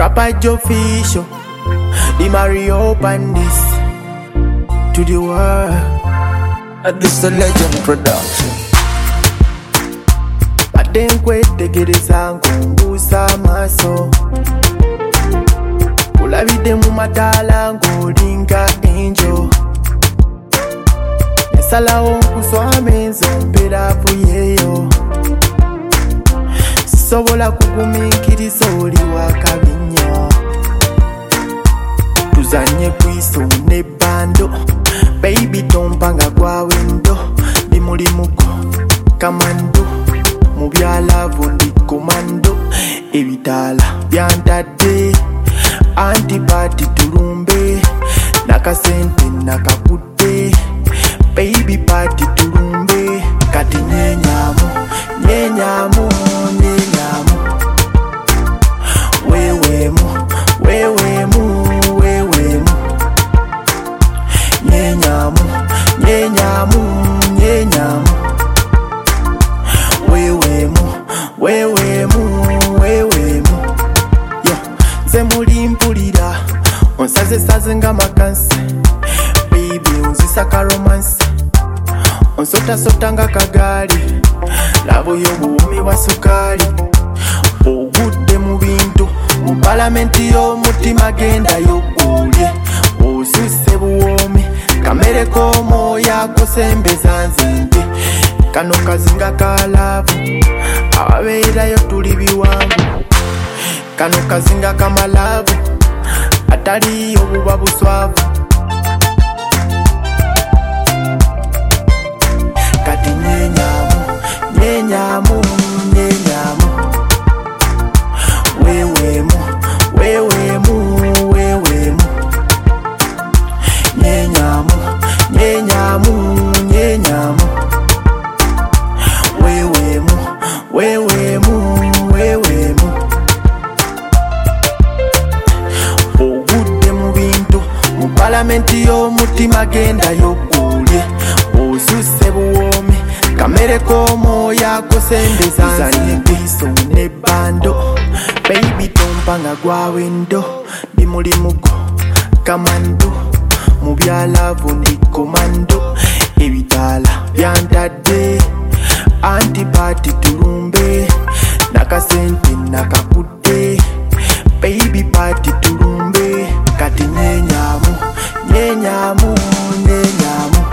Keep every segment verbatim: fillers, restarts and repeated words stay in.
Rapper Joe Fisher, the Mario Bandis to the world. And this a legend production. Adenkwetegereza ng'ombuusa amaaso, kulabidde mu mataala ng'olinga angel. Nesalawo nkuswama enzo mperaavu yeeyo, sisobola kugumiikiriza oli wa kabi nnyo. Tuzanye kwiso ne bando, baby tompanga gwa wendo, ndi mulimuko kamando, mu byalavu ndi komando, ebitaala byantadde antipati tulumbe, nakasente nakakudde, baby party tulumbe, kati nyenyamu nyenyamu nyenyamu, wewemu wewemu wewemu, nyenyamu nyenyamu nyenyamu, wewemu wewemu wewemu. Yo, nze muli mpulira onsaze saze nga makansi, baby onzisaka romance, onsota sota nga kagaali, labo y'obuwumi bwa sukaali. Ogudde mu bintu mu palamenti y'omutima, genda yoggulye osusse buwoomi, kamere k'omwoyo akusembeza nzimbe. Kano kazinga ka laavu, ababeerayo tuli biwanvu. Kano kazinga kamalaavu, ataliyo buba buswavu. Kati nyenyamu nyenyamu nyenyamu, wewemu wewemu wewemu, nyenyamu nyenyamu nyenyamu, wewemu wewemu wewemu. Ogudde mu bintu mu palamenti y'omutima, genda yoggulye osusse buwoomi, kamere k'omwoyo akusembeza nzanye kwiso ne bando, baby tompanga gwa wendo, ndi mulimuko kamando, mu byalavu ndi komando, ebitaala byantadde antipati tulumbe, nakasente nakakudde, baby party tulumbe, kati nyenyamu nyenyamu nyenyamu,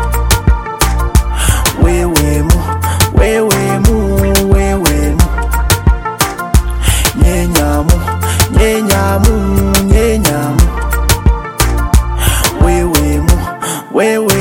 wewemu wewemu wewemu, nyenyamu nyenyamu nyenyamu, wewemu wewemu